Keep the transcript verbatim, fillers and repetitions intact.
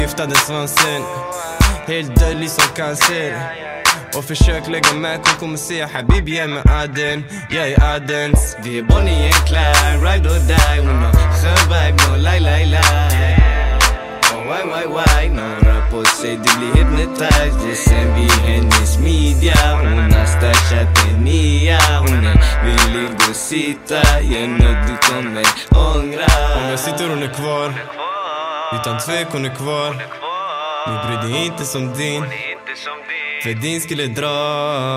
Giftade svansen, helt dödlig som cancer. Och försök lägga med, hon kommer säga Habibi, jag är med Aden, jag är Adens. Vi är Bonnie and Clyde, ride or die. Hon har skön vibe, no lie lie lie. Oh why why why, någon rör på sig, du blir hypnotized. Och sen vid hennes midja, hon har stashat en nia. Hon är villig att sitta, jag know du kommer ångra. Om jag sitter hon är kvar, utan tvek hon är kvar. Nu bryr dig inte som din, för din skulle dra.